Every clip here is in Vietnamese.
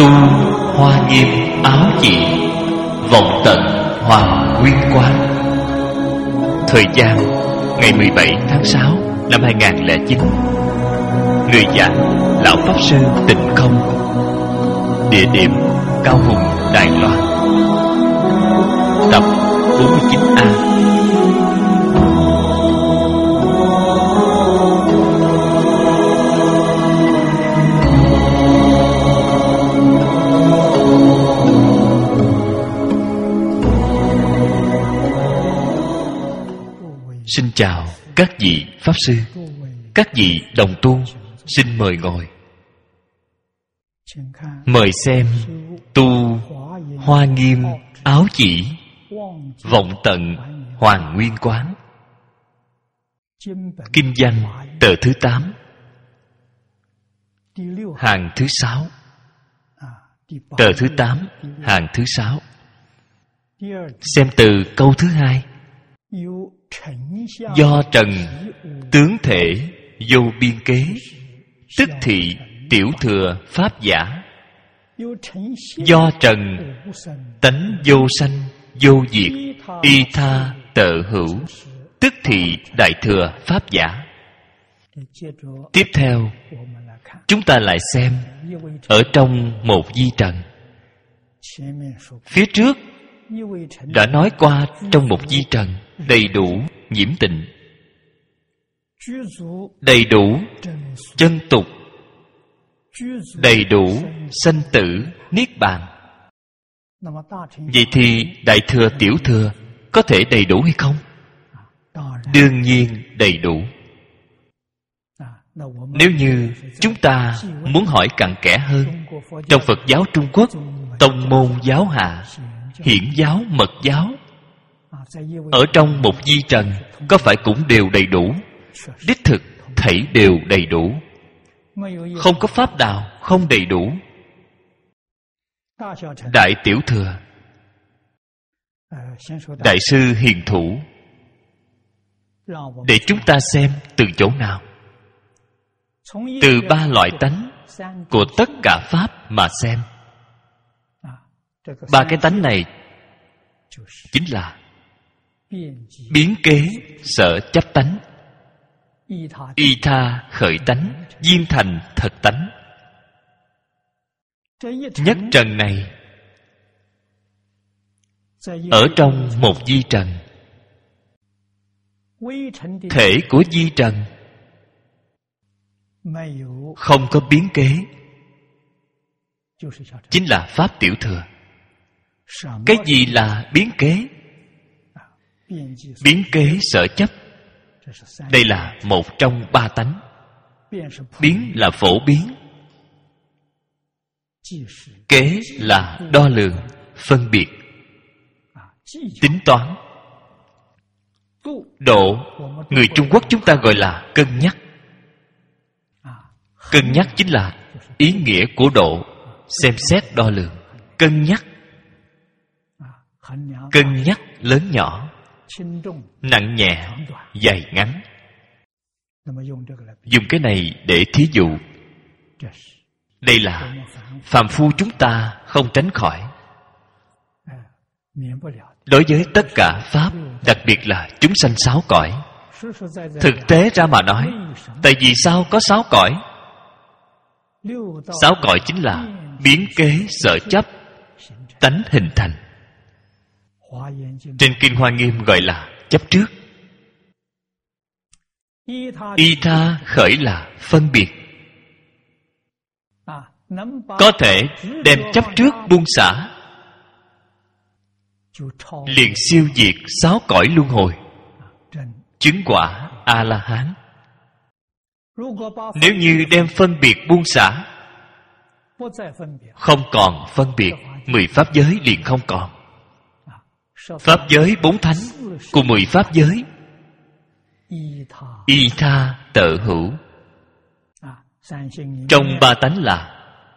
Tu hoa nghiêm áo chỉ, vọng tận hoàng nguyên quán. Thời gian ngày 17 tháng 6 năm 2009. Người giảng Lão Pháp Sư Tịnh Không. Địa điểm Cao Hùng, Đài Loan. Tập 49A. Xin chào các vị Pháp Sư, các vị đồng tu, xin mời ngồi. Mời xem Tu hoa nghiêm áo chỉ, vọng tận hoàng nguyên quán. Kinh văn tờ thứ 8, hàng thứ 6. Tờ thứ 8, hàng thứ 6. Xem từ câu thứ 2. Do trần tướng thể vô biên kế, tức thị tiểu thừa pháp giả. Do trần tánh vô sanh vô diệt, y tha tợ hữu, tức thị đại thừa pháp giả. Tiếp theo chúng ta lại xem ở trong một vi trần. Phía trước đã nói qua trong một vi trần đầy đủ nhiễm tịnh, đầy đủ chân tục, đầy đủ sanh tử niết bàn. Vậy thì đại thừa tiểu thừa có thể đầy đủ hay không? Đương nhiên đầy đủ. Nếu như chúng ta muốn hỏi cặn kẽ hơn, trong Phật giáo Trung Quốc, tông môn giáo hạ, hiển giáo, mật giáo, ở trong một vi trần có phải cũng đều đầy đủ? Đích thực thảy đều đầy đủ. Không có pháp nào không đầy đủ. Đại tiểu thừa, Đại sư Hiền Thủ để chúng ta xem từ chỗ nào? Từ ba loại tánh của tất cả pháp mà xem. Ba cái tánh này chính là biến kế sở chấp tánh, y tha khởi tánh, viên thành thật tánh. Nhất trần này, ở trong một vi trần, thể của vi trần không có biến kế, chính là pháp tiểu thừa. Cái gì là biến kế? Biến kế sở chấp, đây là một trong ba tánh. Biến là phổ biến, kế là đo lường, phân biệt, tính toán. Độ, người Trung Quốc chúng ta gọi là cân nhắc. Cân nhắc chính là ý nghĩa của độ, xem xét đo lường. Cân nhắc, cân nhắc lớn nhỏ, nặng nhẹ, dài ngắn. Dùng cái này để thí dụ. Đây là phàm phu chúng ta không tránh khỏi. Đối với tất cả pháp, đặc biệt là chúng sanh sáu cõi, thực tế ra mà nói, tại vì sao có sáu cõi? Sáu cõi chính là biến kế sở chấp tánh hình thành. Trên Kinh Hoa Nghiêm gọi là chấp trước. Y tha khởi là phân biệt. Có thể đem chấp trước buông xả, liền siêu diệt sáu cõi luân hồi, chứng quả A-la-hán. Nếu như đem phân biệt buông xả, không còn phân biệt, 10 pháp giới liền không còn. Pháp giới 4 thánh của 10 pháp giới, y tha tợ hữu. Trong ba tánh là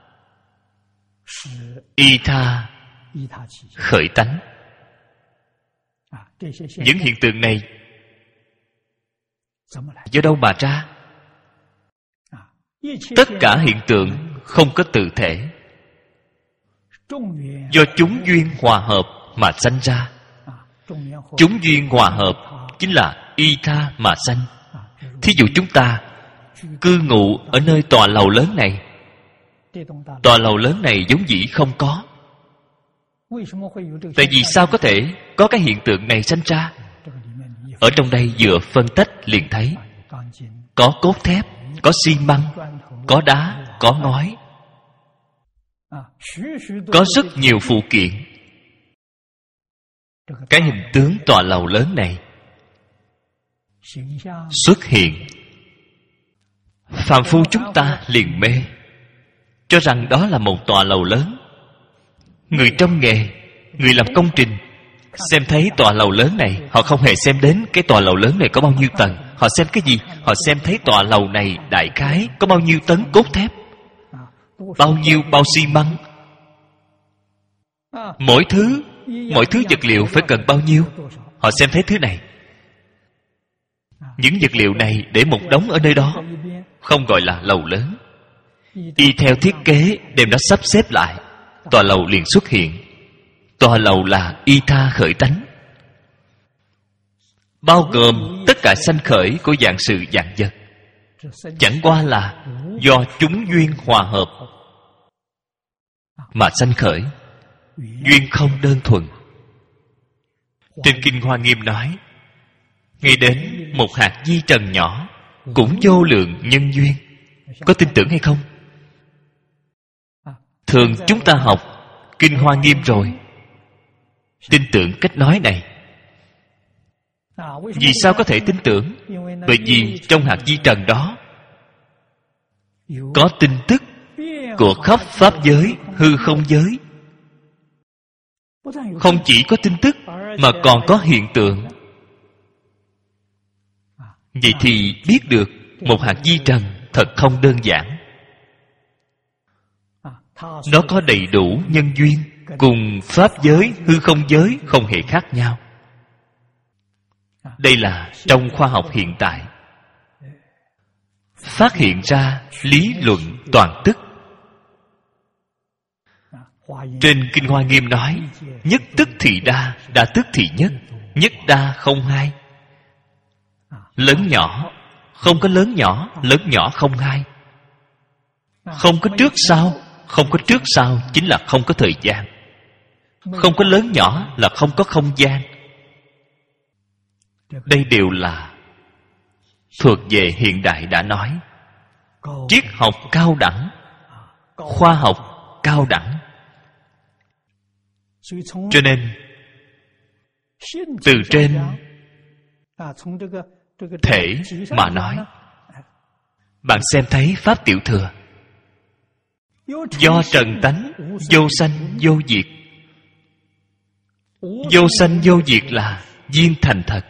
y tha khởi tánh. Những hiện tượng này do đâu mà ra? Tất cả hiện tượng không có tự thể, Do chúng duyên hòa hợp mà sanh ra. Chúng duyên hòa hợp chính là y tha mà sanh. Thí dụ chúng ta cư ngụ ở nơi tòa lầu lớn này. Tòa lầu lớn này vốn dĩ không có. Tại vì sao có thể có cái hiện tượng này sanh ra? Ở trong đây vừa phân tách liền thấy. Có cốt thép, có xi măng, có đá, có ngói. Có rất nhiều phụ kiện. Cái hình tướng tòa lầu lớn này xuất hiện. Phàm phu chúng ta liền mê, cho rằng đó là một tòa lầu lớn. Người trong nghề, người làm công trình, xem thấy tòa lầu lớn này, họ không hề xem đến cái tòa lầu lớn này có bao nhiêu tầng. Họ xem cái gì? Họ xem thấy tòa lầu này đại khái có bao nhiêu tấn cốt thép, bao nhiêu bao xi măng. Mỗi thứ vật liệu phải cần bao nhiêu. Họ xem thấy thứ này. Những vật liệu này để một đống ở nơi đó, không gọi là lầu lớn. Y theo thiết kế đem nó sắp xếp lại, tòa lầu liền xuất hiện. Tòa lầu là y tha khởi tánh, bao gồm tất cả sanh khởi của vạn sự vạn vật. Chẳng qua là do chúng duyên hòa hợp mà sanh khởi. Duyên không đơn thuần. Trên Kinh Hoa Nghiêm nói, ngay đến một hạt di trần nhỏ cũng vô lượng nhân duyên. Có tin tưởng hay không? Thường chúng ta học Kinh Hoa Nghiêm rồi, tin tưởng cách nói này. Vì sao có thể tin tưởng? Bởi vì trong hạt di trần đó có tin tức của khắp pháp giới, hư không giới. Không chỉ có tin tức mà còn có hiện tượng. Vậy thì biết được một hạt di trần thật không đơn giản. Nó có đầy đủ nhân duyên, cùng pháp giới, hư không giới không hề khác nhau. Đây là trong khoa học hiện tại phát hiện ra lý luận toàn tức. Trên Kinh Hoa Nghiêm nói, nhất tức thì đa, đa tức thì nhất, nhất đa không hai. Lớn nhỏ không có lớn nhỏ, lớn nhỏ không hai. Không có trước sau, không có trước sau chính là không có thời gian. Không có lớn nhỏ là không có không gian. Đây đều là thuộc về hiện đại đã nói. Triết học cao đẳng, khoa học cao đẳng. Cho nên từ trên thể mà nói, bạn xem thấy pháp tiểu thừa. Do trần tánh, vô sanh vô diệt. Vô sanh vô diệt là viên thành thật,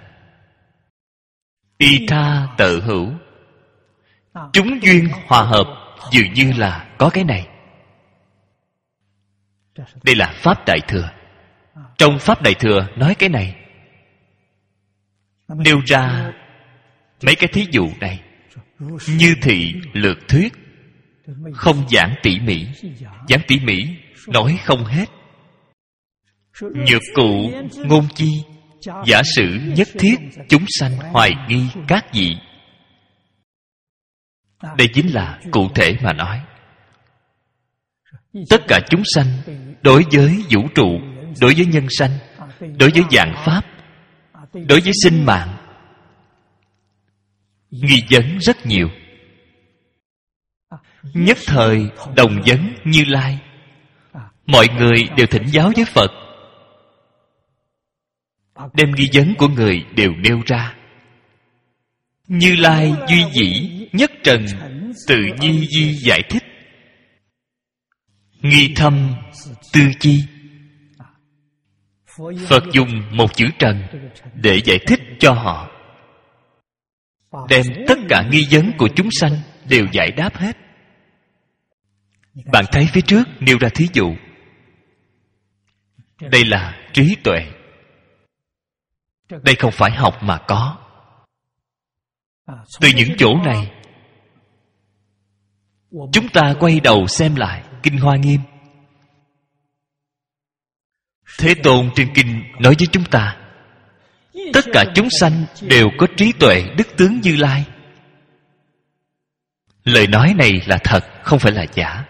y tha tự hữu. Chúng duyên hòa hợp dường như là có cái này. Đây là Pháp Đại Thừa. Trong Pháp Đại Thừa nói cái này, nêu ra mấy cái thí dụ này, như thị lược thuyết, không giảng tỉ mỉ. Giảng tỉ mỉ nói không hết. Nhược cụ ngôn chi, giả sử nhất thiết chúng sanh hoài nghi các vị. Đây chính là cụ thể mà nói. Tất cả chúng sanh đối với vũ trụ, đối với nhân sanh, đối với vạn pháp, đối với sinh mạng, nghi vấn rất nhiều. Nhất thời đồng vấn Như Lai, mọi người đều thỉnh giáo với Phật, đem nghi vấn của người đều nêu ra. Như Lai duy dĩ nhất trần, tự nhi di giải thích, nghi thâm tư chi. Phật dùng một chữ trần để giải thích cho họ, đem tất cả nghi vấn của chúng sanh đều giải đáp hết. Bạn thấy phía trước nêu ra thí dụ. Đây là trí tuệ. Đây không phải học mà có. Từ những chỗ này, chúng ta quay đầu xem lại Kinh Hoa Nghiêm. Thế Tôn trên kinh nói với chúng ta, tất cả chúng sanh đều có trí tuệ đức tướng Như Lai. Lời nói này là thật, không phải là giả.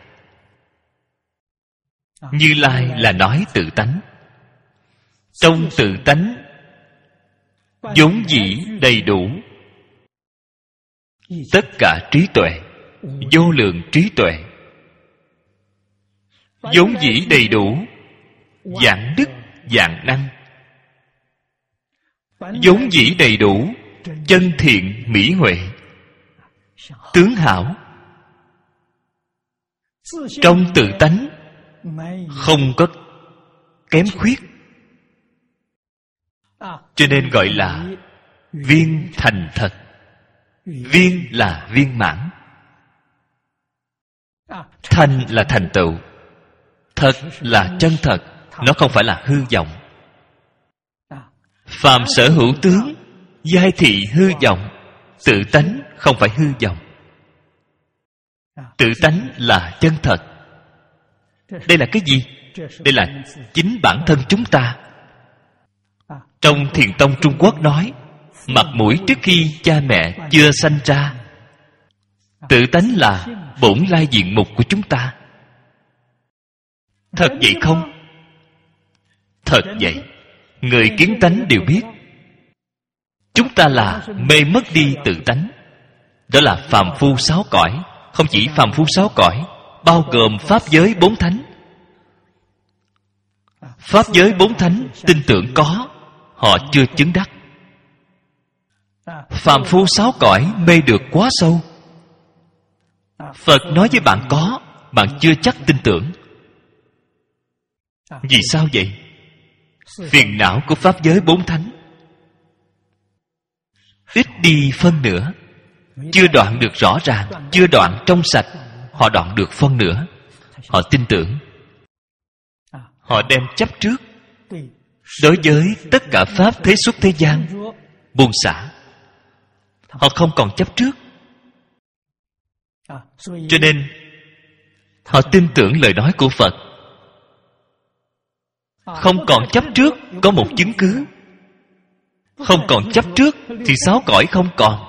Như Lai là nói tự tánh. Trong tự tánh vốn dĩ đầy đủ tất cả trí tuệ, vô lượng trí tuệ, vốn dĩ đầy đủ vạn đức vạn năng, vốn dĩ đầy đủ chân thiện mỹ huệ, tướng hảo. Trong tự tánh không có kém khuyết, cho nên gọi là viên thành thật. Viên là viên mãn, thành là thành tựu, thật là chân thật. Nó không phải là hư vọng. Phàm sở hữu tướng, giai thị hư vọng. Tự tánh không phải hư vọng. Tự tánh là chân thật. Đây là cái gì? Đây là chính bản thân chúng ta. Trong Thiền tông Trung Quốc nói, mặt mũi trước khi cha mẹ chưa sanh ra. Tự tánh là bổn lai diện mục của chúng ta. Thật vậy không? Thật vậy. Người kiến tánh đều biết, chúng ta là mê mất đi tự tánh. Đó là phàm phu sáu cõi. Không chỉ phàm phu sáu cõi, bao gồm pháp giới bốn thánh. Pháp giới bốn thánh tin tưởng có, họ chưa chứng đắc. Phàm phu sáu cõi mê được quá sâu. Phật nói với bạn có, bạn chưa chắc tin tưởng. Vì sao vậy? Phiền não của pháp giới bốn thánh ít đi phân nửa. Chưa đoạn được rõ ràng, chưa đoạn trong sạch. Họ đoạn được phân nửa. Họ tin tưởng. Họ đem chấp trước. Đối với tất cả pháp thế xuất thế gian, buông xả. Họ không còn chấp trước. Cho nên họ tin tưởng lời nói của Phật. Không còn chấp trước, có một chứng cứ. Không còn chấp trước thì sáu cõi không còn.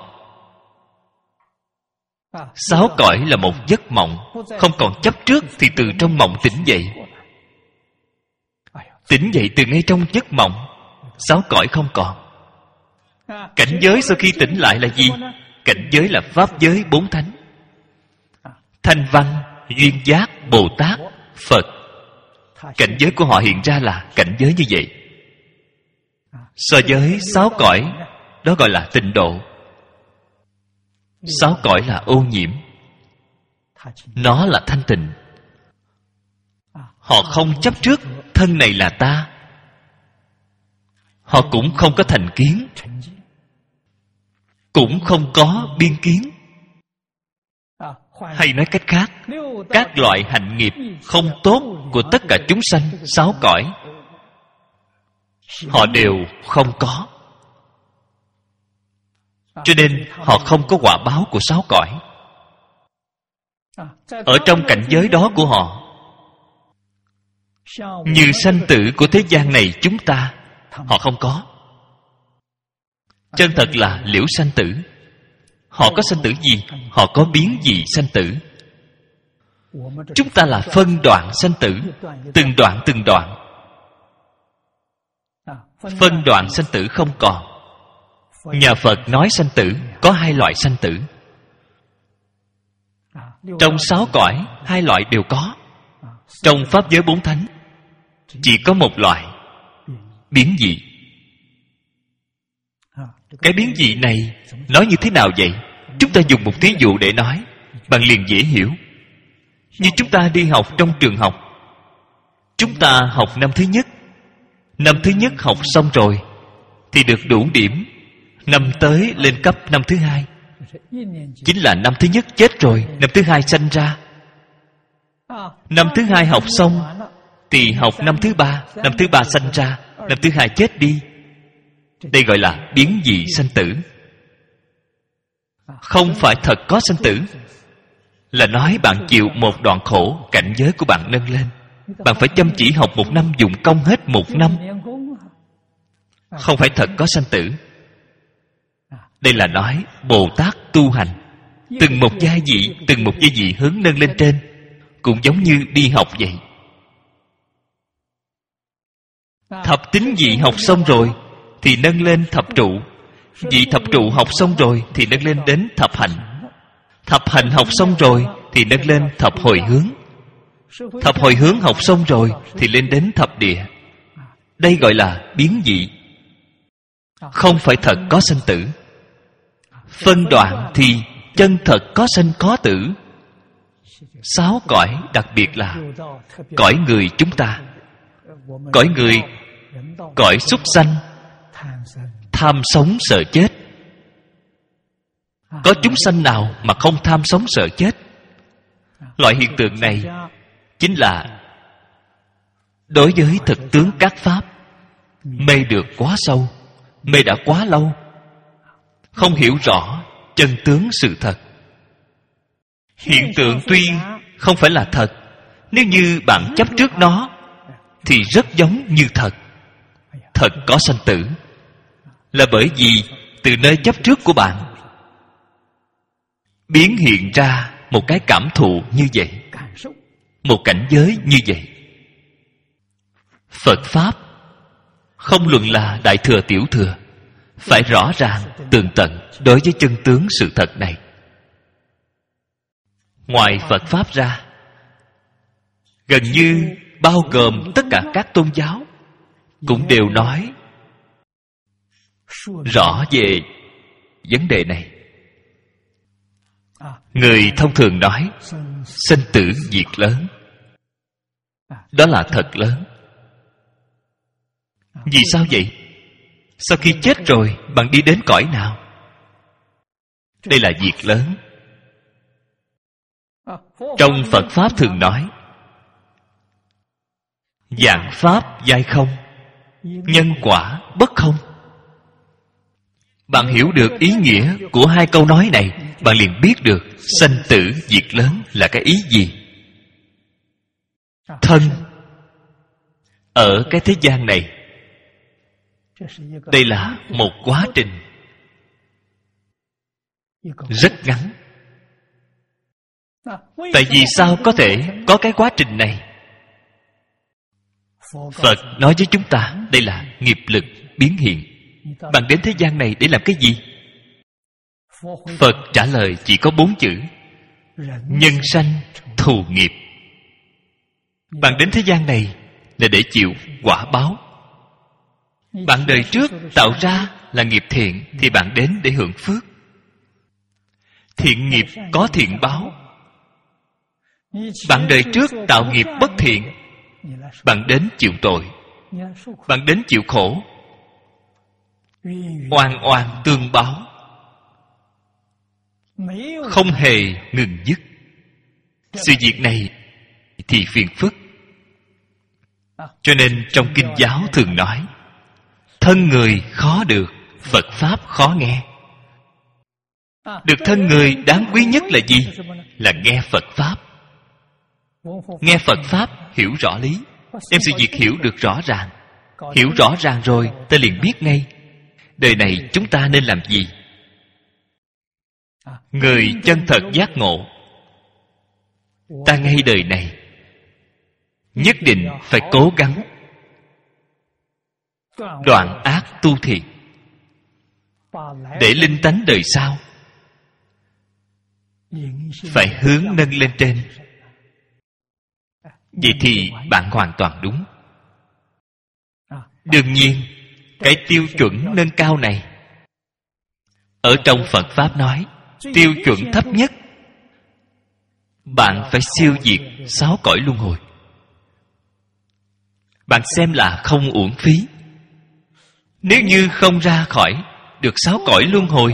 Sáu cõi là một giấc mộng. Không còn chấp trước thì từ trong mộng tỉnh dậy. Tỉnh dậy từ ngay trong giấc mộng. Sáu cõi không còn. Cảnh giới sau khi tỉnh lại là gì? Cảnh giới là pháp giới bốn thánh. Thanh Văn, Duyên Giác, Bồ Tát, Phật. Cảnh giới của họ hiện ra là cảnh giới như vậy. So với sáu cõi, đó gọi là tịnh độ. Sáu cõi là ô nhiễm, nó là thanh tịnh. Họ không chấp trước thân này là ta. Họ cũng không có thành kiến, cũng không có biên kiến. Hay nói cách khác, các loại hạnh nghiệp không tốt của tất cả chúng sanh sáu cõi, họ đều không có. Cho nên họ không có quả báo của sáu cõi. Ở trong cảnh giới đó của họ, như sanh tử của thế gian này chúng ta, họ không có. Chân thật là liễu sanh tử. Họ có sanh tử gì? Họ có biến gì sanh tử? Chúng ta là phân đoạn sanh tử, từng đoạn từng đoạn. Phân đoạn sanh tử không còn. Nhà Phật nói sanh tử có hai loại sanh tử. Trong sáu cõi, hai loại đều có. Trong pháp giới bốn thánh, chỉ có một loại, biến dị. Cái biến dị này nói như thế nào vậy? Chúng ta dùng một thí dụ để nói, bạn liền dễ hiểu. Như chúng ta đi học trong trường học, chúng ta học năm thứ nhất. Năm thứ nhất học xong rồi thì được đủ điểm. Năm tới lên cấp năm thứ hai, chính là năm thứ nhất chết rồi, năm thứ hai sanh ra. Năm thứ hai học xong thì học năm thứ ba, năm thứ ba sanh ra, năm thứ hai chết đi. Đây gọi là biến dị sanh tử. Không phải thật có sanh tử, là nói bạn chịu một đoạn khổ, cảnh giới của bạn nâng lên. bạn phải chăm chỉ học 1 năm, dụng công hết 1 năm. Không phải thật có sanh tử. Đây là nói Bồ Tát tu hành, từng một giai vị hướng nâng lên trên, cũng giống như đi học vậy. Thập tín vị học xong rồi thì nâng lên thập trụ. Vị thập trụ học xong rồi thì nâng lên đến thập hành. Thập hành học xong rồi thì nâng lên thập hồi hướng. Thập hồi hướng học xong rồi thì lên đến thập địa. Đây gọi là biến vị. Không phải thật có sanh tử. Phân đoạn thì chân thật có sanh có tử. 6 cõi, đặc biệt là cõi người chúng ta. Cõi người, cõi súc sanh, tham sống sợ chết. Có chúng sanh nào mà không tham sống sợ chết? Loại hiện tượng này chính là đối với thực tướng các pháp mê được quá sâu, mê đã quá lâu, không hiểu rõ chân tướng sự thật. Hiện tượng tuy không phải là thật, nếu như bạn chấp trước nó thì rất giống như thật. Thật có sanh tử là bởi vì từ nơi chấp trước của bạn biến hiện ra một cái cảm thụ như vậy, một cảnh giới như vậy. Phật Pháp không luận là đại thừa tiểu thừa, phải rõ ràng tường tận đối với chân tướng sự thật này. Ngoài Phật Pháp ra, gần như bao gồm tất cả các tôn giáo cũng đều nói rõ về vấn đề này. Người thông thường nói sinh tử diệt lớn. Đó là thật lớn. Vì sao vậy? Sau khi chết rồi, bạn đi đến cõi nào? Đây là việc lớn. Trong Phật Pháp thường nói vạn pháp giai không, nhân quả bất không. Bạn hiểu được ý nghĩa của 2 câu nói này, bạn liền biết được sanh tử diệt lớn là cái ý gì. Thân ở cái thế gian này, đây là một quá trình rất ngắn. Tại vì sao có thể có cái quá trình này? Phật nói với chúng ta đây là nghiệp lực biến hiện. Bạn đến thế gian này để làm cái gì? Phật trả lời chỉ có 4 chữ: nhân sanh thù nghiệp. Bạn đến thế gian này là để chịu quả báo. Bạn đời trước tạo ra là nghiệp thiện thì bạn đến để hưởng phước. Thiện nghiệp có thiện báo. Bạn đời trước tạo nghiệp bất thiện, bạn đến chịu tội, bạn đến chịu khổ, oan oan tương báo, không hề ngừng dứt. Sự việc này thì phiền phức. Cho nên trong kinh giáo thường nói thân người khó được, Phật Pháp khó nghe. Được thân người đáng quý nhất là gì? Là nghe Phật Pháp. Nghe Phật Pháp hiểu rõ lý, đem sự việc hiểu được rõ ràng. Hiểu rõ ràng rồi ta liền biết ngay đời này chúng ta nên làm gì. Người chân thật giác ngộ, ta ngay đời này nhất định phải cố gắng đoạn ác tu thiện, để linh tánh đời sau phải hướng nâng lên trên. Vậy thì bạn hoàn toàn đúng. Đương nhiên cái tiêu chuẩn nâng cao này ở trong Phật Pháp nói tiêu chuẩn thấp nhất, bạn phải siêu diệt 6 cõi luân hồi. Bạn xem là không uổng phí. Nếu như không ra khỏi được 6 cõi luân hồi,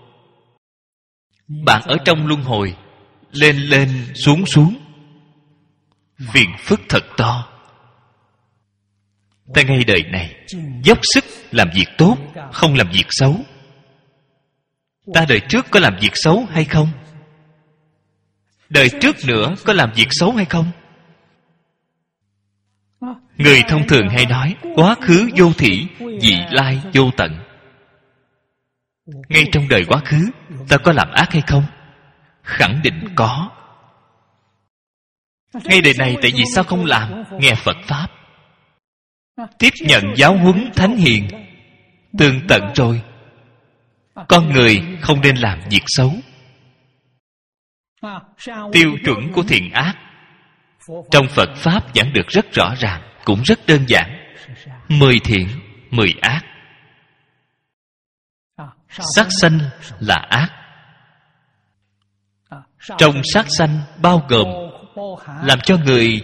bạn ở trong luân hồi lên lên xuống xuống, phiền phức thật to. Ta ngay đời này dốc sức làm việc tốt, không làm việc xấu. Ta đời trước có làm việc xấu hay không? Đời trước nữa có làm việc xấu hay không? Người thông thường hay nói quá khứ vô thỉ, vị lai vô tận. Ngay trong đời quá khứ, ta có làm ác hay không? Khẳng định có. Ngay đời này tại vì sao không làm? Nghe Phật Pháp, tiếp nhận giáo huấn thánh hiền, tường tận rồi. Con người không nên làm việc xấu. Tiêu chuẩn của thiện ác trong Phật Pháp giảng được rất rõ ràng, cũng rất đơn giản. 10 thiện, 10 ác. Sát sanh là ác. Trong sát sanh bao gồm làm cho người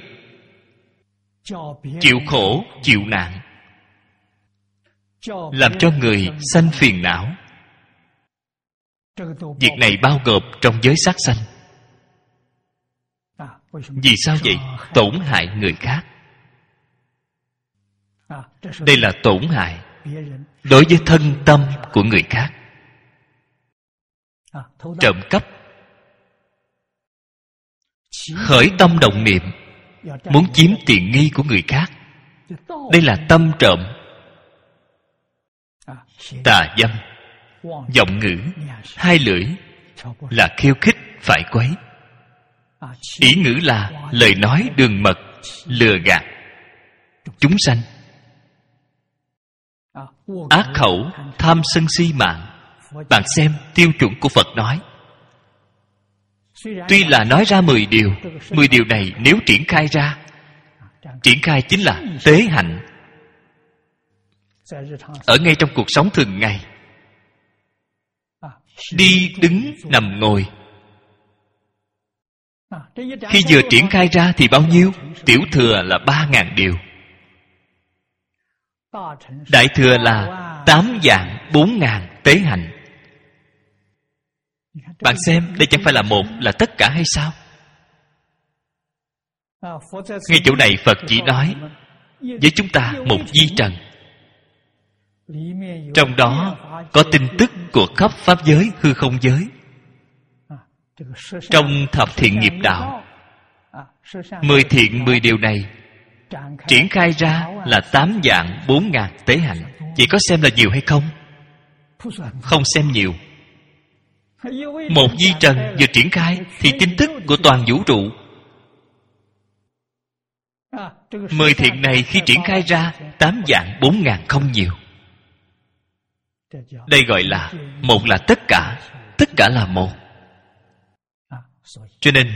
chịu khổ, chịu nạn, làm cho người sanh phiền não. Việc này bao gồm trong giới sát sanh. Vì sao vậy? Tổn hại người khác. Đây là tổn hại đối với thân tâm của người khác. Trộm cắp, khởi tâm động niệm muốn chiếm tiện nghi của người khác, đây là tâm trộm. Tà dâm, vọng ngữ, hai lưỡi là khiêu khích phải quấy. Ý ngữ là lời nói đường mật, lừa gạt chúng sanh. Ác khẩu, tham sân si mạng. Bạn xem tiêu chuẩn của Phật nói. Tuy là nói ra 10 điều, 10 điều này nếu triển khai ra, triển khai chính là tế hạnh. Ở ngay trong cuộc sống thường ngày, đi đứng nằm ngồi, khi vừa triển khai ra thì bao nhiêu? Tiểu thừa là 3.000 điều, đại thừa là 8 vạn 4.000 tế hạnh. Bạn xem, đây chẳng phải là một, là tất cả hay sao? Ngay chỗ này Phật chỉ nói với chúng ta một vi trần, trong đó có tin tức của khắp pháp giới, hư không giới. Trong thập thiện nghiệp đạo, 10 thiện 10 điều này triển khai ra là 8 vạn 4.000 tế hạnh. Vậy có xem là nhiều hay không? Không xem nhiều. Một vi trần vừa triển khai thì tin tức của toàn vũ trụ. 10 thiện này khi triển khai ra 8 vạn 4.000 không nhiều. Đây gọi là một là tất cả là một. Cho nên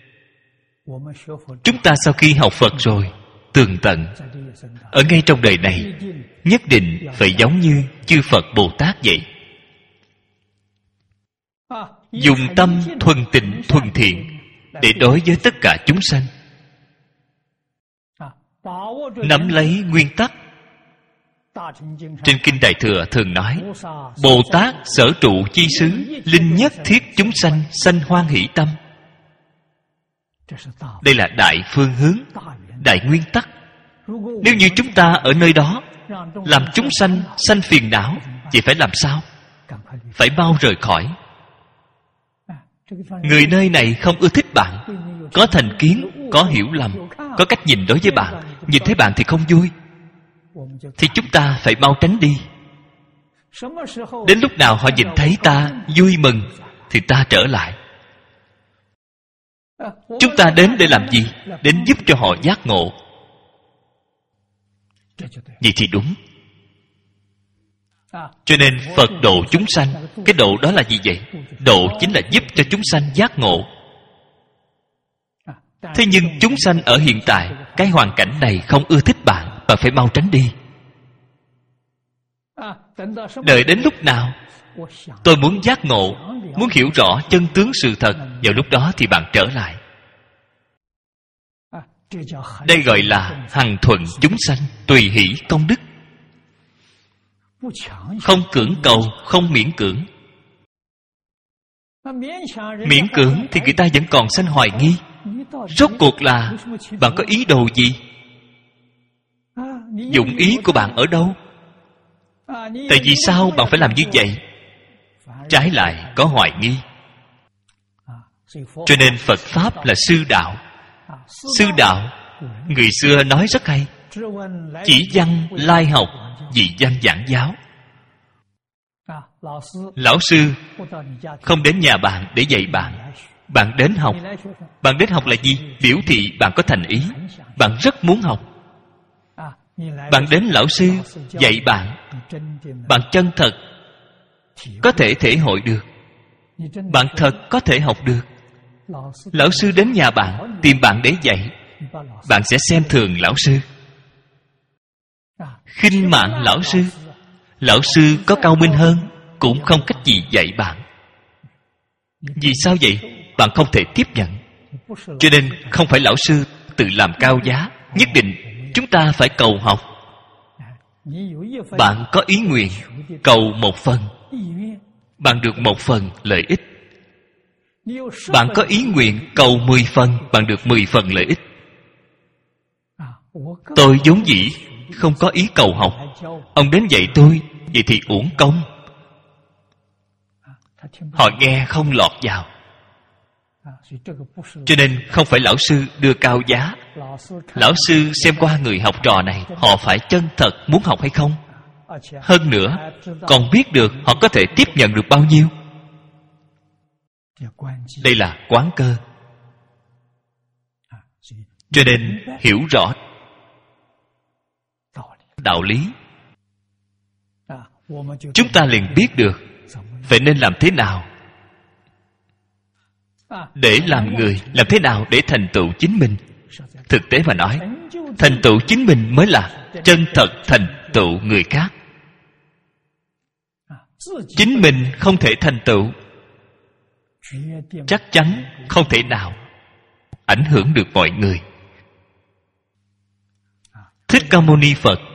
chúng ta sau khi học Phật rồi, tường tận, ở ngay trong đời này nhất định phải giống như chư Phật Bồ Tát vậy. Dùng tâm thuần tịnh thuần thiện để đối với tất cả chúng sanh. Nắm lấy nguyên tắc. Trên Kinh Đại Thừa thường nói Bồ Tát sở trụ chi xứ, linh nhất thiết chúng sanh, sanh hoan hỷ tâm. Đây là đại phương hướng, đại nguyên tắc. Nếu như chúng ta ở nơi đó làm chúng sanh sanh phiền não, vậy phải làm sao? Phải mau rời khỏi. Người nơi này không ưa thích bạn, có thành kiến, có hiểu lầm, có cách nhìn đối với bạn, nhìn thấy bạn thì không vui, thì chúng ta phải mau tránh đi. Đến lúc nào họ nhìn thấy ta vui mừng thì ta trở lại. Chúng ta đến để làm gì? Đến giúp cho họ giác ngộ. Vậy thì đúng. Cho nên Phật độ chúng sanh, cái độ đó là gì vậy? Độ chính là giúp cho chúng sanh giác ngộ. Thế nhưng chúng sanh ở hiện tại, cái hoàn cảnh này không ưa thích bạn phải mau tránh đi. Đợi đến lúc nào tôi muốn giác ngộ, muốn hiểu rõ chân tướng sự thật, vào lúc đó thì bạn trở lại. Đây gọi là hằng thuận chúng sanh, tùy hỷ công đức. Không cưỡng cầu, không miễn cưỡng. Miễn cưỡng thì người ta vẫn còn sanh hoài nghi. Rốt cuộc là bạn có ý đồ gì? Dụng ý của bạn ở đâu? Tại vì sao bạn phải làm như vậy? Trái lại có hoài nghi. Cho nên Phật Pháp là sư đạo. Sư đạo, người xưa nói rất hay, chỉ văn lai học, dị văn giảng giáo. Lão sư không đến nhà bạn để dạy bạn. Bạn đến học. Bạn đến học là gì? Biểu thị bạn có thành ý. Bạn rất muốn học. Bạn đến lão sư dạy bạn. Bạn chân thật có thể thể hội được. Bạn thật có thể học được. Lão sư đến nhà bạn, tìm bạn để dạy. Bạn sẽ xem thường lão sư, khinh mạng lão sư. Lão sư có cao minh hơn cũng không cách gì dạy bạn. Vì sao vậy? Bạn không thể tiếp nhận. Cho nên không phải lão sư tự làm cao giá. Nhất định chúng ta phải cầu học. Bạn có ý nguyện cầu một phần, bạn được một phần lợi ích. Bạn có ý nguyện cầu 10 phần, bạn được 10 phần lợi ích. Tôi vốn dĩ không có ý cầu học. Ông đến dạy tôi, vậy thì uổng công. Họ nghe không lọt vào. Cho nên không phải lão sư đưa cao giá. Lão sư xem qua người học trò này, họ phải chân thật muốn học hay không. Hơn nữa còn biết được họ có thể tiếp nhận được bao nhiêu. Đây là quán cơ. Cho nên hiểu rõ đạo lý, chúng ta liền biết được vậy nên làm thế nào để làm người, làm thế nào để thành tựu chính mình. Thực tế mà nói, thành tựu chính mình mới là chân thật thành tựu người khác. Chính mình không thể thành tựu, chắc chắn không thể nào ảnh hưởng được mọi người. Thích Ca Mâu Ni Phật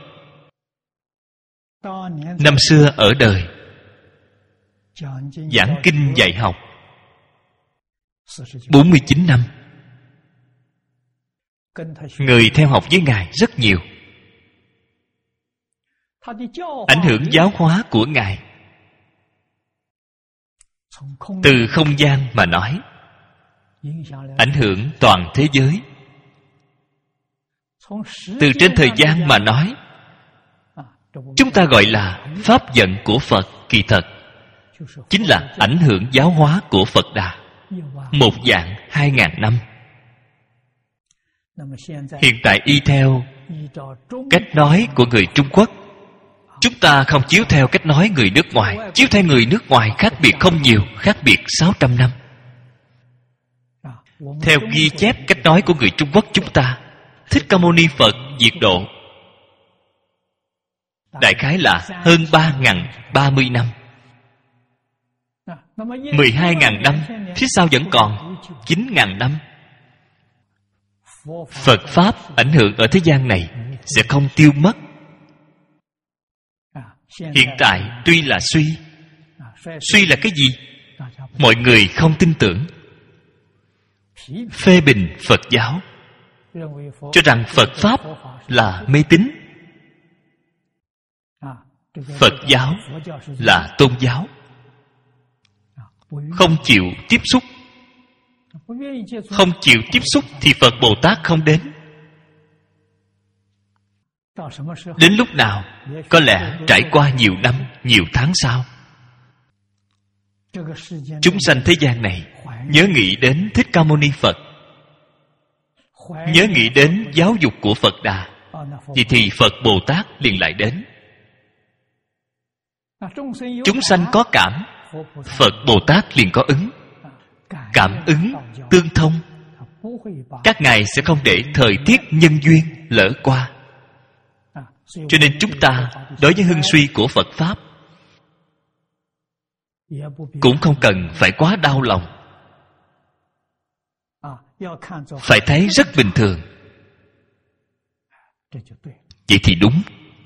năm xưa ở đời giảng kinh dạy học 49 năm. Người theo học với Ngài rất nhiều. Ảnh hưởng giáo hóa của Ngài từ không gian mà nói, ảnh hưởng toàn thế giới. Từ trên thời gian mà nói, chúng ta gọi là pháp vận của Phật, kỳ thật chính là ảnh hưởng giáo hóa của Phật Đà. Một dạng 2000 năm. Hiện tại y theo cách nói của người Trung Quốc, chúng ta không chiếu theo cách nói người nước ngoài. Chiếu theo người nước ngoài khác biệt không nhiều, khác biệt 600 năm. Theo ghi chép cách nói của người Trung Quốc chúng ta, Thích Ca Mâu Ni Phật diệt độ đại khái là hơn 3030 năm. 12.000 năm, phía sau vẫn còn 9.000 năm. Phật Pháp ảnh hưởng ở thế gian này sẽ không tiêu mất. Hiện tại tuy là suy. Suy là cái gì? Mọi người không tin tưởng, phê bình Phật giáo, cho rằng Phật Pháp là mê tín, Phật giáo là tôn giáo, không chịu tiếp xúc. Không chịu tiếp xúc thì Phật Bồ Tát không đến. Đến lúc nào? Có lẽ trải qua nhiều năm, nhiều tháng sau, chúng sanh thế gian này nhớ nghĩ đến Thích Ca Mâu Ni Phật, nhớ nghĩ đến giáo dục của Phật Đà, vậy thì Phật Bồ Tát liền lại đến. Chúng sanh có cảm, Phật Bồ Tát liền có ứng. Cảm ứng tương thông. Các ngài sẽ không để thời tiết nhân duyên lỡ qua. Cho nên chúng ta đối với hưng suy của Phật Pháp cũng không cần phải quá đau lòng, phải thấy rất bình thường. Vậy thì đúng.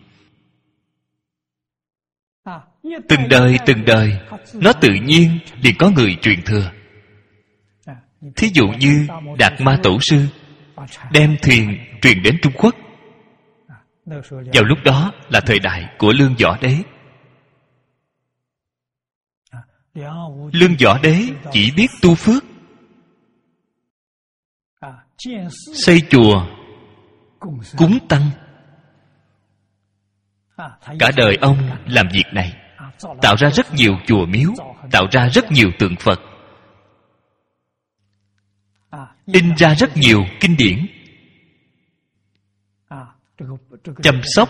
Từng đời nó tự nhiên liền có người truyền thừa. Thí dụ như Đạt Ma Tổ sư đem thuyền truyền đến Trung Quốc. Vào lúc đó là thời đại của Lương Võ Đế. Lương Võ Đế chỉ biết tu phước, xây chùa, cúng tăng, Cả đời ông làm việc này, tạo ra rất nhiều chùa miếu, tạo ra rất nhiều tượng Phật, in ra rất nhiều kinh điển, chăm sóc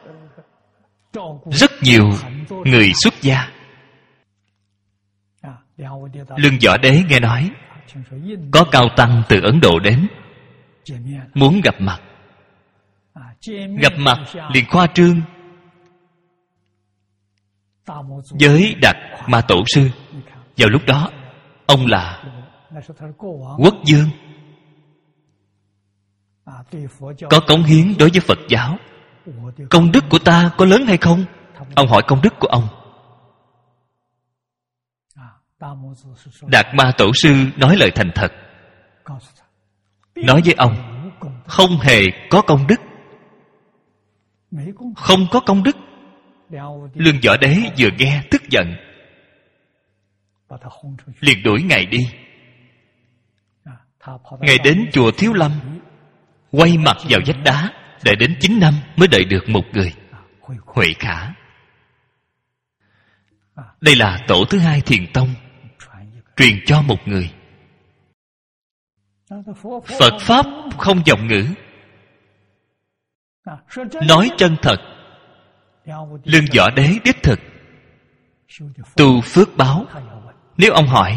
rất nhiều người xuất gia. Lương Võ Đế nghe nói có cao tăng từ Ấn Độ đến, muốn gặp mặt. Gặp mặt liền khoa trương với Đạt Ma Tổ sư. Vào lúc đó ông là quốc vương, có cống hiến đối với Phật giáo. Công đức của ta có lớn hay không? Ông hỏi công đức của ông. Đạt Ma Tổ sư nói lời thành thật, nói với ông không hề có công đức. Không có công đức. Lương Võ Đế vừa nghe tức giận, liền đuổi Ngài đi. Ngài đến chùa Thiếu Lâm, quay mặt vào vách đá, đợi đến 9 năm mới đợi được một người, Huệ Khả. Đây là tổ thứ hai Thiền Tông truyền cho một người. Phật Pháp không vọng ngữ, nói chân thật. Lương Võ Đế đích thực tu phước báo. Nếu ông hỏi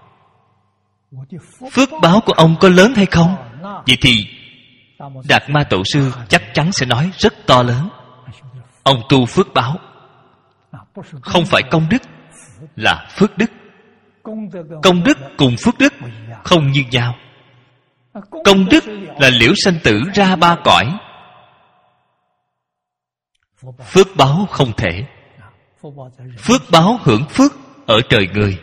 phước báo của ông có lớn hay không, vậy thì Đạt Ma Tổ sư chắc chắn sẽ nói rất to lớn. Ông tu phước báo, không phải công đức, là phước đức. Công đức cùng phước đức không như nhau. Công đức là liễu sanh tử ra 3 cõi, phước báo không thể. Phước báo hưởng phước ở trời người,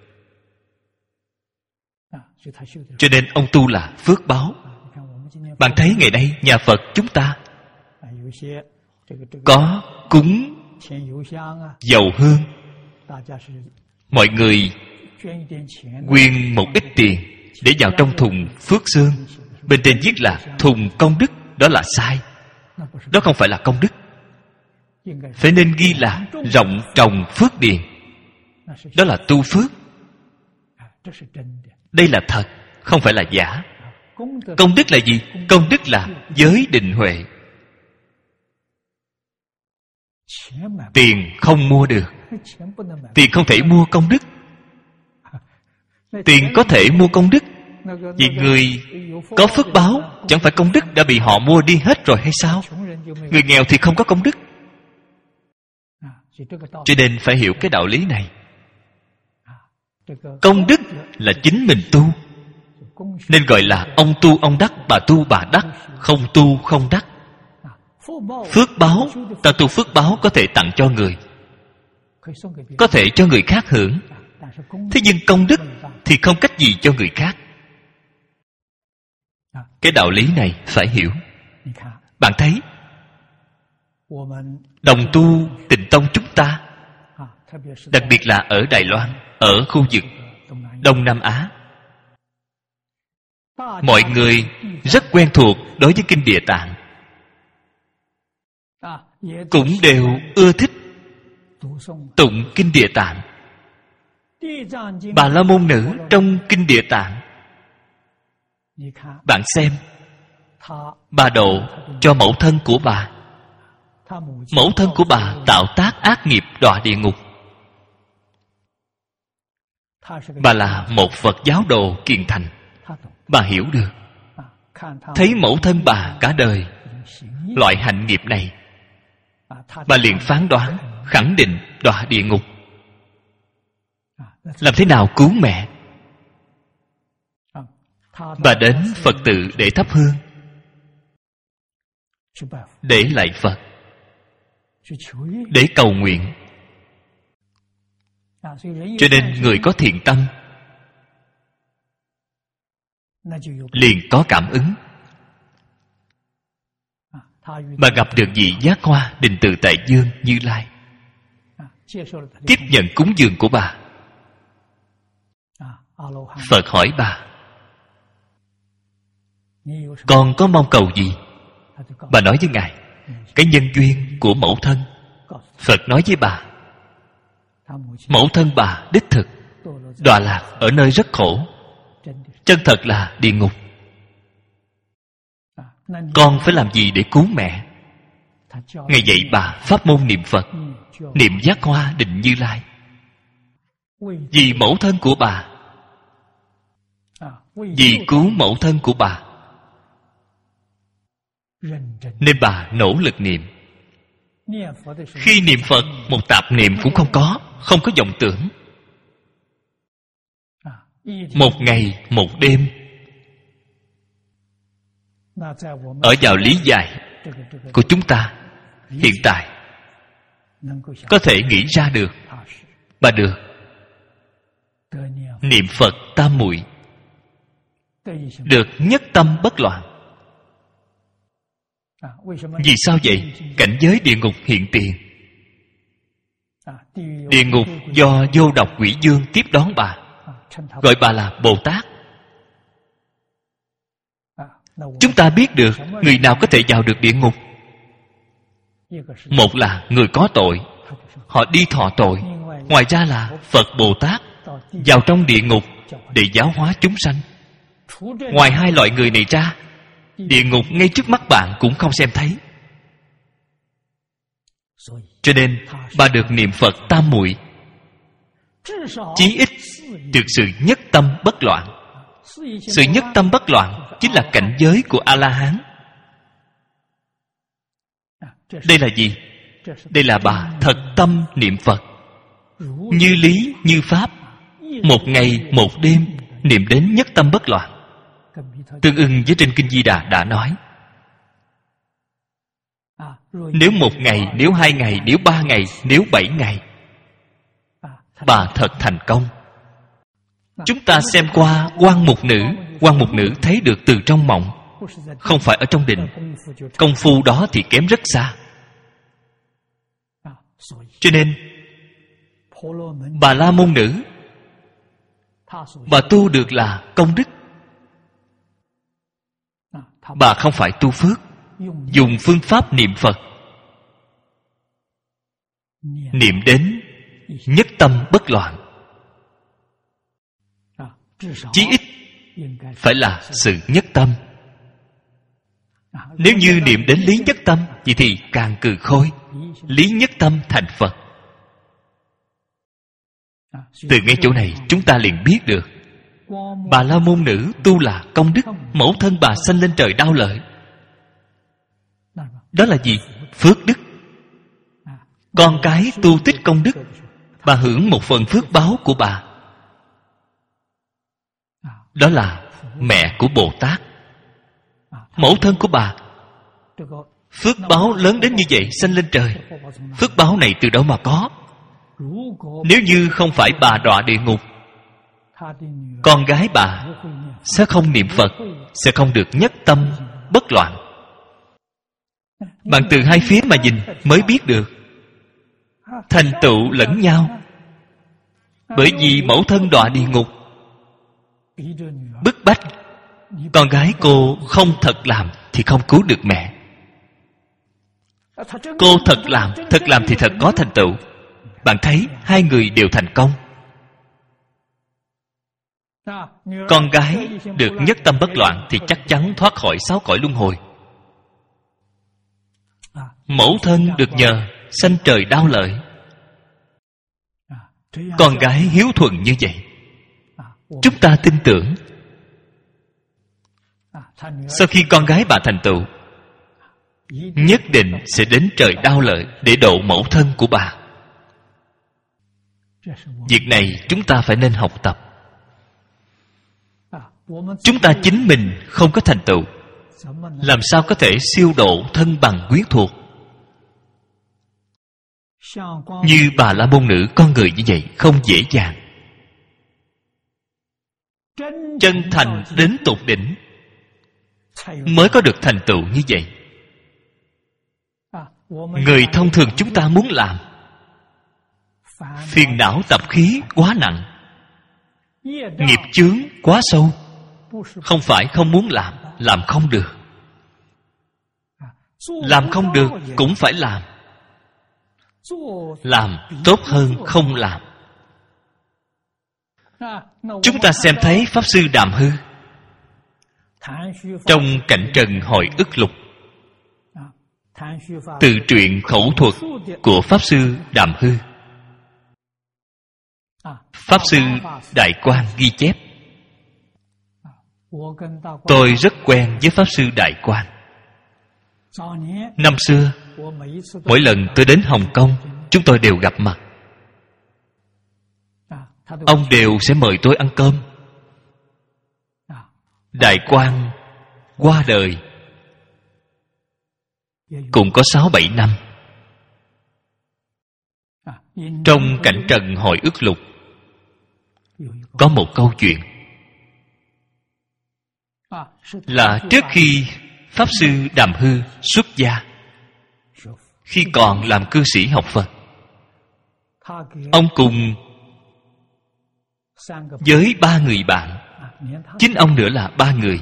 cho nên ông tu là phước báo. Bạn thấy ngày nay nhà Phật chúng ta có cúng dầu hương, mọi người quyên một ít tiền để vào trong thùng phước xương, bên trên viết là thùng công đức. Đó là sai, đó không phải là công đức. Phải nên ghi là rộng trồng phước điền, đó là tu phước. Đây là thật, không phải là giả. Công đức là gì? Công đức là giới định huệ. Tiền không mua được, tiền không thể mua công đức. Tiền có thể mua công đức, vì người có phước báo chẳng phải công đức đã bị họ mua đi hết rồi hay sao? Người nghèo thì không có công đức. Cho nên phải hiểu cái đạo lý này. Công đức là chính mình tu, nên gọi là ông tu ông đắc, bà tu bà đắc, không tu không đắc. Phước báo, ta tu phước báo có thể tặng cho người, có thể cho người khác hưởng. Thế nhưng công đức thì không cách gì cho người khác. Cái đạo lý này phải hiểu. Bạn thấy đồng tu Tịnh Tông chúng ta, đặc biệt là ở Đài Loan, ở khu vực Đông Nam Á, mọi người rất quen thuộc đối với Kinh Địa Tạng, cũng đều ưa thích tụng Kinh Địa Tạng. Bà La Môn Nữ trong Kinh Địa Tạng, bạn xem, bà độ cho mẫu thân của bà. Mẫu thân của bà tạo tác ác nghiệp đọa địa ngục. Bà là một Phật giáo đồ kiền thành, bà hiểu được. Thấy mẫu thân bà cả đời loại hạnh nghiệp này, bà liền phán đoán, khẳng định đọa địa ngục. Làm thế nào cứu mẹ? Bà đến Phật tự để thắp hương, để lạy Phật, để cầu nguyện. Cho nên người có thiện tâm liền có cảm ứng. Bà gặp được vị Giác Hoa Định Tự Tại Dương Như Lai, tiếp nhận cúng dường của bà. Phật hỏi bà, con có mong cầu gì? Bà nói với Ngài, cái nhân duyên của mẫu thân. Phật nói với bà, mẫu thân bà đích thực đọa lạc ở nơi rất khổ, chân thật là địa ngục. Con phải làm gì để cứu mẹ? Ngài dạy bà pháp môn niệm Phật, niệm Giác Hoa Định Như Lai. Vì mẫu thân của bà, vì cứu mẫu thân của bà, nên bà nỗ lực niệm. Khi niệm Phật, một tạp niệm cũng không có vọng tưởng. Một ngày một đêm. Ở vào lý giải của chúng ta hiện tại có thể nghĩ ra được, bà được niệm Phật tam muội, được nhất tâm bất loạn. Vì sao vậy? Cảnh giới địa ngục hiện tiền. Địa ngục do vô độc quỷ dương tiếp đón bà, gọi bà là Bồ Tát. Chúng ta biết được người nào có thể vào được địa ngục. Một là người có tội, họ đi thọ tội. Ngoài ra là Phật Bồ Tát vào trong địa ngục để giáo hóa chúng sanh. Ngoài hai loại người này ra, địa ngục ngay trước mắt bạn cũng không xem thấy. Cho nên bà được niệm Phật tam muội, chí ít được sự nhất tâm bất loạn. Sự nhất tâm bất loạn chính là cảnh giới của A-la-hán. Đây là gì? Đây là bà thật tâm niệm Phật, như lý như pháp, một ngày một đêm niệm đến nhất tâm bất loạn. Tương ưng với trên Kinh Di Đà đã nói, nếu một ngày, nếu 2 ngày, nếu 3 ngày, nếu 7 ngày, bà thật thành công. Chúng ta xem qua Quan Mục Nữ. Quan Mục Nữ thấy được từ trong mộng, không phải ở trong định. Công phu đó thì kém rất xa. Cho nên Bà La Môn Nữ, bà tu được là công đức. Bà không phải tu phước, dùng phương pháp niệm Phật, niệm đến nhất tâm bất loạn. Chí ít phải là sự nhất tâm. Nếu như niệm đến lý nhất tâm, vậy thì càng cừ khôi. Lý nhất tâm thành Phật. Từ ngay chỗ này chúng ta liền biết được Bà La Môn Nữ tu là công đức. Mẫu thân bà sanh lên trời đau lợi. Đó là gì? Phước đức. Con cái tu tích công đức, bà hưởng một phần phước báo của bà. Đó là mẹ của Bồ Tát. Mẫu thân của bà phước báo lớn đến như vậy, sanh lên trời. Phước báo này từ đâu mà có? Nếu như không phải bà đọa địa ngục, con gái bà sẽ không niệm Phật, sẽ không được nhất tâm bất loạn. Bạn từ hai phía mà nhìn mới biết được thành tựu lẫn nhau. Bởi vì mẫu thân đọa địa ngục, bức bách con gái cô không thật làm thì không cứu được mẹ. Cô thật làm thì thật có thành tựu. Bạn thấy hai người đều thành công. Con gái được nhất tâm bất loạn thì chắc chắn thoát khỏi 6 cõi luân hồi. Mẫu thân được nhờ sanh trời đau lợi. Con gái hiếu thuận như vậy, chúng ta tin tưởng sau khi con gái bà thành tựu, nhất định sẽ đến trời đau lợi để độ mẫu thân của bà. Việc này chúng ta phải nên học tập. Chúng ta chính mình không có thành tựu, làm sao có thể siêu độ thân bằng quyến thuộc? Như Bà La Môn Nữ con người như vậy không dễ dàng. Chân thành đến tột đỉnh mới có được thành tựu như vậy. Người thông thường chúng ta muốn làm, phiền não tập khí quá nặng, nghiệp chướng quá sâu. Không phải không muốn làm không được. Làm không được cũng phải làm. Làm tốt hơn không làm. Chúng ta xem thấy Pháp Sư Đàm Hư trong Cảnh Trần Hội Ức Lục, tự truyện khẩu thuật của Pháp Sư Đàm Hư. Pháp Sư Đại Quang ghi chép: tôi rất quen với Pháp Sư Đại Quang. Năm xưa, mỗi lần tôi đến Hồng Kông, chúng tôi đều gặp mặt. Ông đều sẽ mời tôi ăn cơm. Đại Quang qua đời cũng có 6-7 năm. Trong Cảnh Trần Hội Ức Lục có một câu chuyện là trước khi Pháp Sư Đàm Hư xuất gia, khi còn làm cư sĩ học Phật, ông cùng với 3 người bạn, chính ông nữa là 3 người,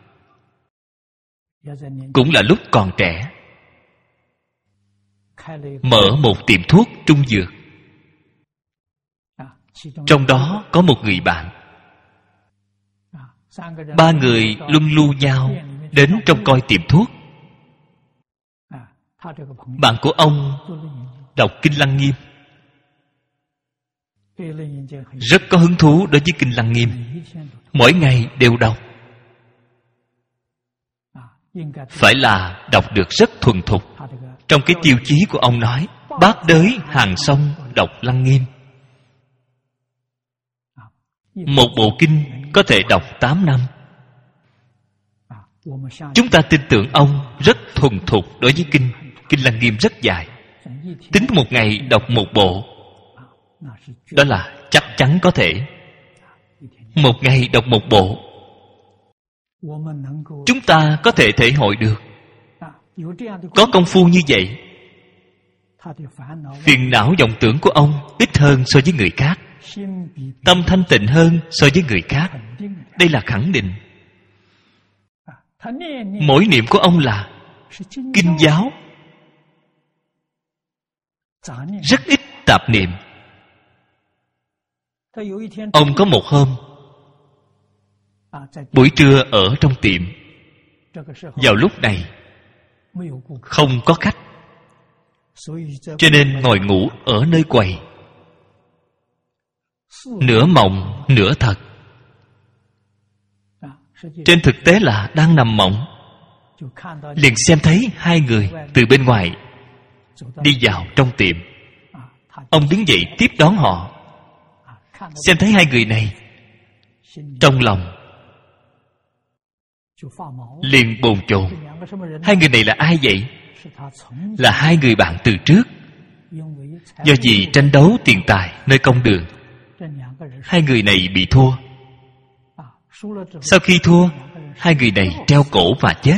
cũng là lúc còn trẻ, mở một tiệm thuốc trung dược. Trong đó có một người bạn. 3 người luân lu nhau đến trong coi tiệm thuốc. Bạn của ông đọc Kinh Lăng Nghiêm, rất có hứng thú đối với Kinh Lăng Nghiêm, mỗi ngày đều đọc. Phải là đọc được rất thuần thục. Trong cái tiêu chí của ông nói: bát đới hàng sông đọc Lăng Nghiêm. Một bộ kinh có thể đọc 8 năm. Chúng ta tin tưởng ông rất thuần thục đối với kinh. Kinh Lăng Nghiêm rất dài, tính một ngày đọc một bộ, đó là chắc chắn có thể. Một ngày đọc một bộ, chúng ta có thể thể hội được. Có công phu như vậy, phiền não vọng tưởng của ông ít hơn so với người khác, tâm thanh tịnh hơn so với người khác. Đây là khẳng định. Mỗi niệm của ông là kinh giáo, rất ít tạp niệm. Ông có một hôm, buổi trưa ở trong tiệm, vào lúc này không có khách, cho nên ngồi ngủ ở nơi quầy, nửa mộng nửa thật. Trên thực tế là đang nằm mộng, liền xem thấy 2 người từ bên ngoài đi vào trong tiệm. Ông đứng dậy tiếp đón họ. Xem thấy 2 người này, trong lòng liền bồn chồn. 2 người này là ai vậy? Là 2 người bạn từ trước. Do vì tranh đấu tiền tài nơi công đường, 2 người này bị thua. Sau khi thua, 2 người này treo cổ và chết.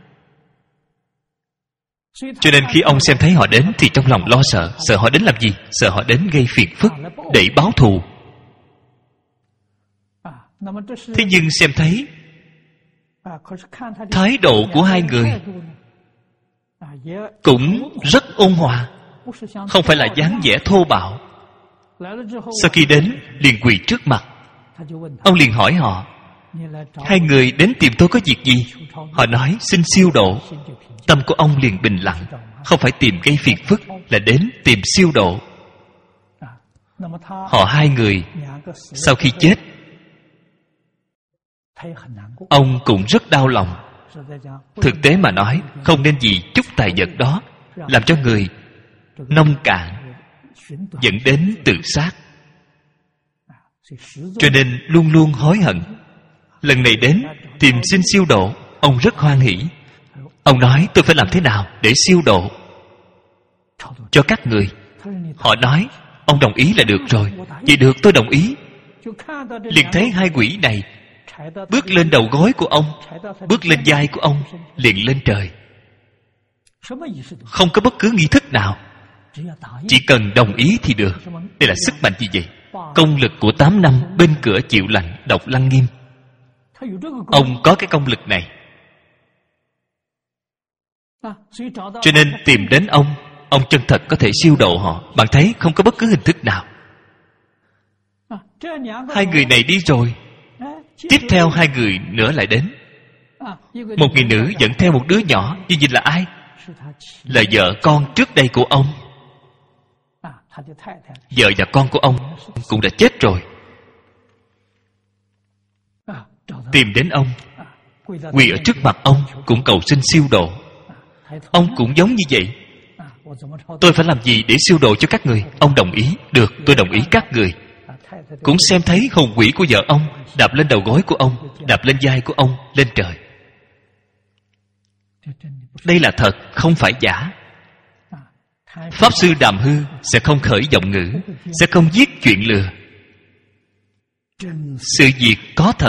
Cho nên khi ông xem thấy họ đến thì trong lòng lo sợ. Sợ họ đến làm gì? Sợ họ đến gây phiền phức để báo thù. Thế nhưng xem thấy thái độ của 2 người cũng rất ôn hòa, không phải là dáng vẻ thô bạo. Sau khi đến liền quỳ trước mặt. Ông liền hỏi họ: 2 người đến tìm tôi có việc gì? Họ nói xin siêu độ. Tâm của ông liền bình lặng, không phải tìm gây phiền phức, là đến tìm siêu độ. Họ 2 người sau khi chết, ông cũng rất đau lòng. Thực tế mà nói, không nên vì chút tài vật đó làm cho người nông cạn, dẫn đến tự sát. Cho nên luôn luôn hối hận. Lần này đến tìm xin siêu độ, ông rất hoan hỷ. Ông nói tôi phải làm thế nào để siêu độ cho các người. Họ nói ông đồng ý là được rồi. Vậy được, tôi đồng ý. Liền thấy 2 quỷ này bước lên đầu gối của ông, bước lên vai của ông, liền lên trời. Không có bất cứ nghi thức nào, chỉ cần đồng ý thì được. Đây là sức mạnh gì vậy? Công lực của 8 năm bên cửa chịu lạnh đọc Lăng Nghiêm. Ông có cái công lực này. Cho nên tìm đến ông chân thật có thể siêu độ họ. Bạn thấy không có bất cứ hình thức nào. Hai người này đi rồi, tiếp theo hai người nữa lại đến. Một người nữ dẫn theo một đứa nhỏ, như nhìn là ai? Là vợ con trước đây của ông. Vợ và con của ông cũng đã chết rồi. Tìm đến ông, quỳ ở trước mặt ông, cũng cầu xin siêu độ. Ông cũng giống như vậy. Tôi phải làm gì để siêu độ cho các người? Ông đồng ý. Được, tôi đồng ý các người. Cũng xem thấy hồn quỷ của vợ ông đạp lên đầu gối của ông, đạp lên vai của ông, lên trời. Đây là thật, không phải giả. Pháp sư Đàm Hư sẽ không khởi vọng ngữ, sẽ không viết chuyện lừa. Sự việc có thật.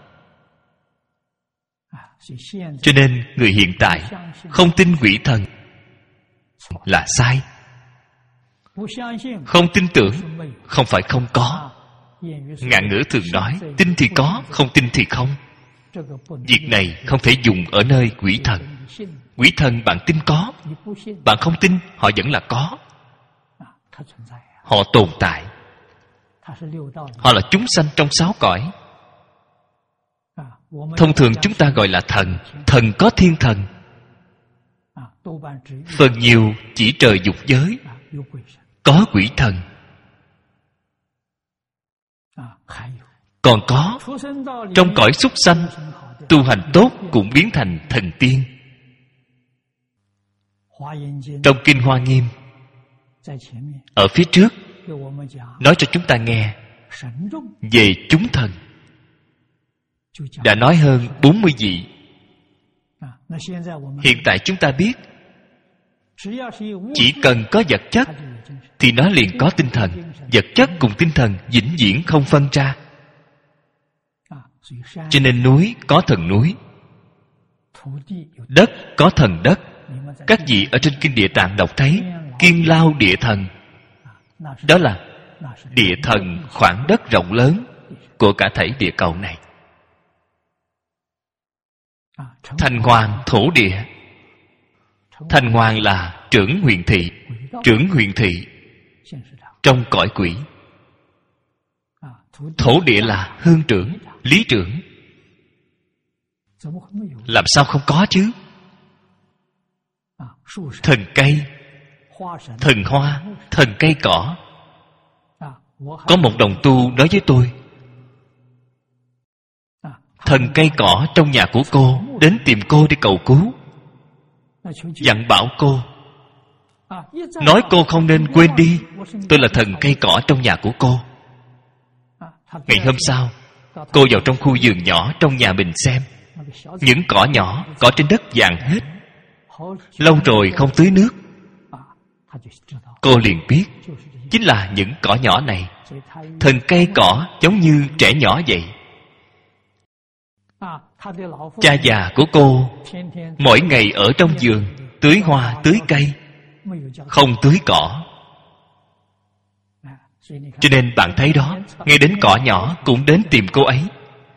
Cho nên người hiện tại không tin quỷ thần là sai. Không tin tưởng không phải không có. Ngạn ngữ thường nói, tin thì có, không tin thì không. Việc này không thể dùng ở nơi quỷ thần. Quỷ thần bạn tin có, bạn không tin họ vẫn là có. Họ tồn tại. Họ là chúng sanh trong 6 cõi. Thông thường chúng ta gọi là thần. Thần có thiên thần, phần nhiều chỉ trời dục giới có quỷ thần. Còn có trong cõi súc sanh, tu hành tốt cũng biến thành thần tiên. Trong Kinh Hoa Nghiêm ở phía trước nói cho chúng ta nghe về chúng thần, đã nói hơn 40 vị. Hiện tại chúng ta biết, chỉ cần có vật chất thì nó liền có tinh thần. Vật chất cùng tinh thần vĩnh viễn không phân ra. Cho nên núi có thần núi, đất có thần đất. Các vị ở trên Kinh Địa Tạng đọc thấy Kiên Lao Địa Thần, đó là địa thần khoảng đất rộng lớn của cả thảy địa cầu này. Thành Hoàng thổ địa. Thành Hoàng là trưởng huyện thị. Trưởng huyện thị trong cõi quỷ. Thổ địa là hương trưởng, lý trưởng. Làm sao không có chứ? Thần cây, thần hoa, thần cây cỏ. Có một đồng tu nói với tôi, thần cây cỏ trong nhà của cô đến tìm cô để cầu cứu, dặn bảo cô, nói cô không nên quên đi, tôi là thần cây cỏ trong nhà của cô. Ngày hôm sau, cô vào trong khu vườn nhỏ trong nhà mình xem, những cỏ nhỏ, cỏ trên đất vàng hết, lâu rồi không tưới nước. Cô liền biết chính là những cỏ nhỏ này. Thần cây cỏ giống như trẻ nhỏ vậy. Cha già của cô mỗi ngày ở trong vườn tưới hoa tưới cây, không tưới cỏ. Cho nên bạn thấy đó, ngay đến cỏ nhỏ cũng đến tìm cô ấy.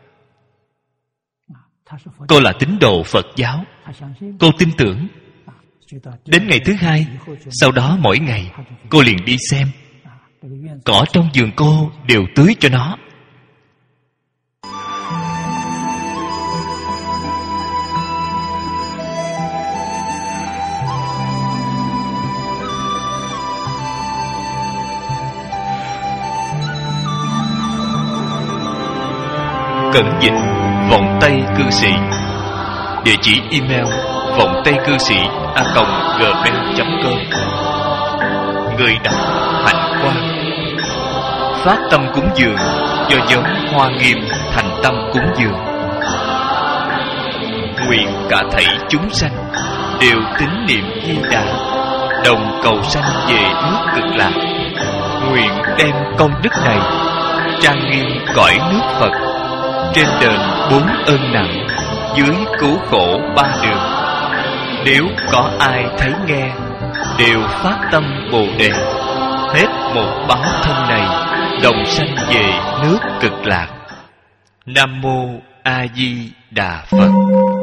Cô là tín đồ Phật giáo, cô tin tưởng. Đến ngày thứ hai, sau đó mỗi ngày cô liền đi xem, cỏ trong vườn cô đều tưới cho nó. Cẩn dịch Vọng Tây Cư Sĩ. Địa chỉ email vongtaycư sĩ@gmail.com. Người đọc Hạnh Quang. Phát tâm cúng dường do nhóm Hoa Nghiêm thành tâm cúng dường. Nguyện cả thảy chúng sanh đều tín niệm Di Đà, đồng cầu sanh về nước Cực Lạc. Nguyện đem công đức này trang nghiêm cõi nước Phật, trên đền 4 ơn nặng, dưới cứu khổ 3 đường. Nếu có ai thấy nghe, đều phát tâm Bồ Đề, hết một báo thân này, đồng sanh về nước Cực Lạc. Nam Mô A Di Đà Phật.